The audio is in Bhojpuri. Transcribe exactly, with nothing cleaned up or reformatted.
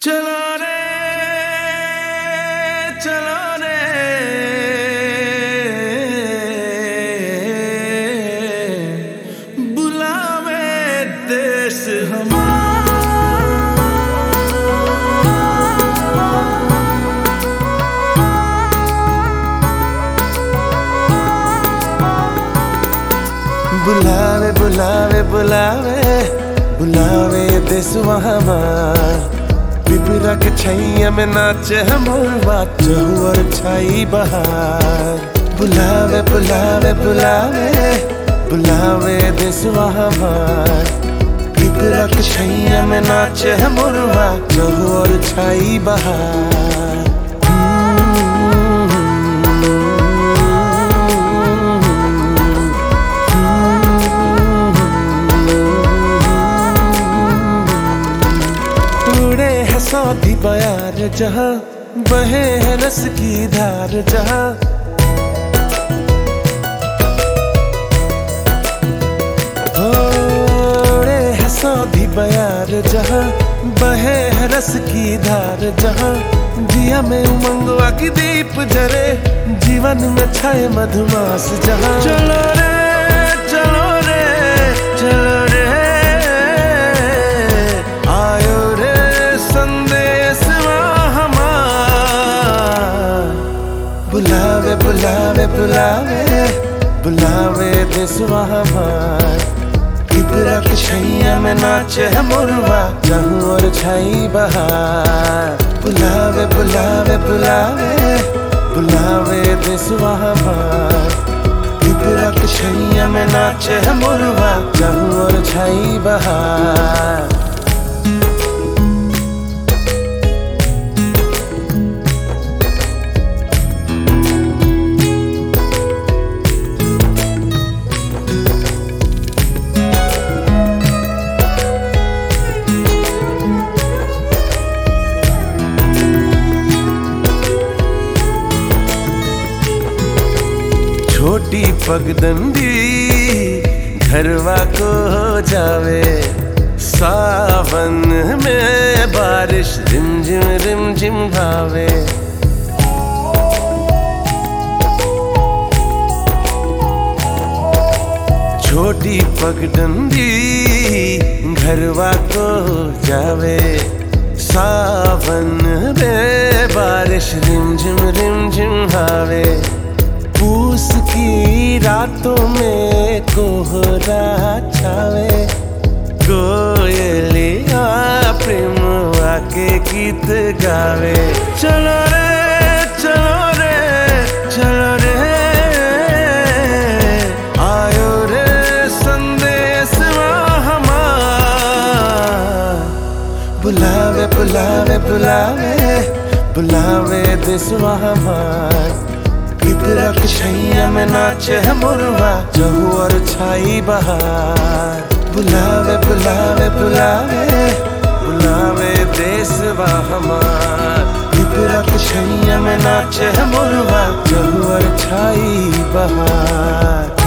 चलो रे चलो रे बुलावे देश हमारा। बुलावे बुलावे बुलावे बुलावे देशवा हमार। पिपरा के छैया में नाचे मोरवा चहुअर छाई बहार। बुलावे बुलावे बुलावे बुलावे देशवा हमार। पिपरा के छैया में नाचे मोरवा चहुअर छाई बहार। सौदी बयार जहाँ बहे है रस की धार जहाँ। होड़े है सौदी बयार जहाँ बहे है रस की धार जहाँ। दिया में उमंगवा की दीप जरे जीवन में छाए मधुमास जहाँ। चलो रे चलो रे चलो रे आयो रे संदेश हमार। बुलावे बुलावे बुलावे बुलावे देशवा हमार। पिपरा के छैया में नाचे है मोरवा चहुँ और छाई बहार। बुलावे बुलावे बुलावे बुलावे देशवा हमार। पिपरा के छैया में नाचे है मोरवा चहुँ और छाई बहार। छोटी पगडंडी घरवा को हो जावे। सावन में बारिश रिमझिम रिमझिम भावे। छोटी पगडंडी घरवा को हो जावे। सावन में बारिश रिमझिम रिमझिम भावे। पूस की रातों में कोहरा छावे। कोयलिया प्रेम आके गीत गावे। चलो रे चलो रे चलो रे आयो रे संदेश हमार। बुलावे बुलावे बुलावे बुलावे देशवा हमार। पिपरा के छैया में नाचे है मोरवा चहुँ और छाई बहार। बुलावे बुलावे बुलावे बुलावे देशवा हमार। पिपरा के छैया में नाचे है मोरवा चहुँ और छाई बहार।